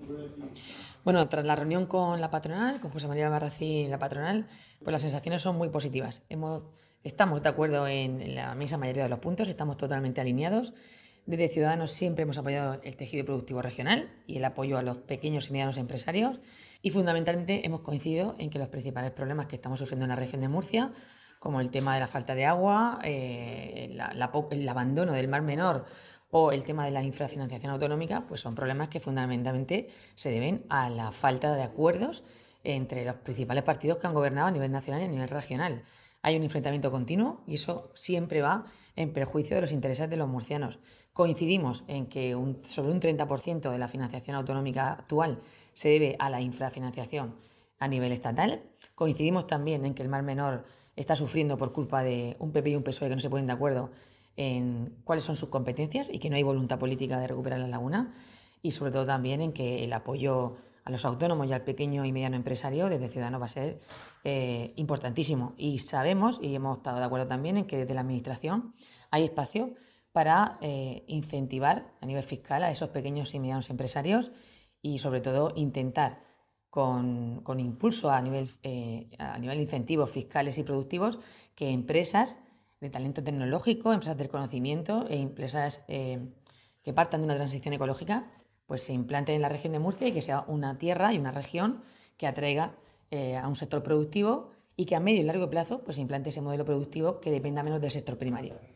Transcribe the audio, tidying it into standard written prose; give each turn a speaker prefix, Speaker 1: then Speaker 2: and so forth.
Speaker 1: Bueno, tras la reunión con la patronal, con José María Albarracín y la patronal, pues las sensaciones son muy positivas. Estamos de acuerdo en la misma mayoría de los puntos, estamos totalmente alineados. Desde Ciudadanos siempre hemos apoyado el tejido productivo regional y el apoyo a los pequeños y medianos empresarios y fundamentalmente hemos coincidido en que los principales problemas que estamos sufriendo en la región de Murcia, como el tema de la falta de agua, el abandono del Mar Menor o el tema de la infrafinanciación autonómica, pues son problemas que fundamentalmente se deben a la falta de acuerdos entre los principales partidos que han gobernado a nivel nacional y a nivel regional. Hay un enfrentamiento continuo y eso siempre va en perjuicio de los intereses de los murcianos. Coincidimos en que sobre un 30% de la financiación autonómica actual se debe a la infrafinanciación a nivel estatal. Coincidimos también en que el Mar Menor está sufriendo por culpa de un PP y un PSOE que no se ponen de acuerdo en cuáles son sus competencias y que no hay voluntad política de recuperar la laguna, y sobre todo también en que el apoyo a los autónomos y al pequeño y mediano empresario desde Ciudadanos va a ser importantísimo. Y sabemos, y hemos estado de acuerdo también, en que desde la Administración hay espacio para incentivar a nivel fiscal a esos pequeños y medianos empresarios y sobre todo intentar con impulso a nivel de incentivos fiscales y productivos que empresas de talento tecnológico, empresas del conocimiento e empresas que partan de una transición ecológica, pues se implanten en la región de Murcia y que sea una tierra y una región que atraiga a un sector productivo y que a medio y largo plazo pues implante ese modelo productivo que dependa menos del sector primario.